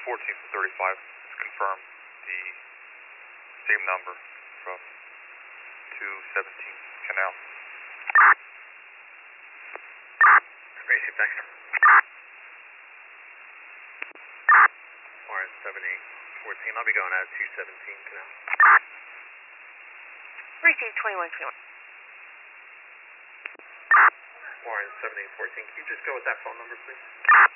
14th and 35 is confirmed. The same number from 217 Canal. Racing, thanks. Orange 7814, I'll be going out 217 Canal. Receive 2121. Orange 7814, can you just go with that phone number, please?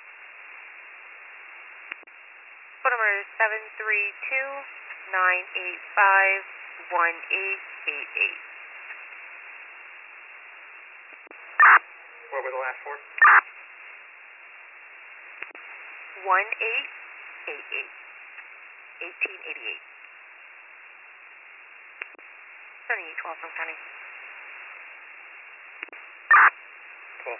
Phone number is 732-985-1888. What were the last four? 1888. 1888. 7812 from County. 12.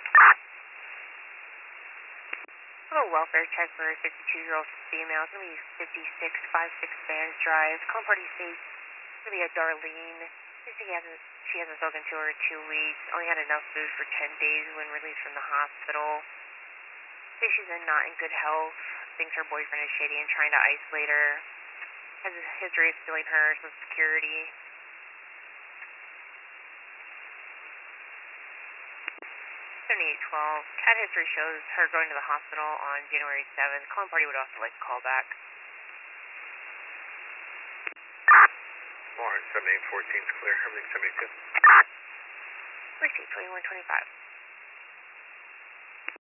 Hello, welfare check for a 52-year-old female. It's going to be 5656 Bands Drive. Calling party safe. It's going to be a Darlene. She hasn't spoken to her in 2 weeks. Only had enough food for 10 days when released from the hospital. Says she's not in good health. Thinks her boyfriend is shady and trying to isolate her. Has a history of stealing her Social Security. 7812. Cat history shows her going to the hospital on January 7th. Calling party would also like to call back. Orange 7814 is clear. Everything 72. Receipt 2125.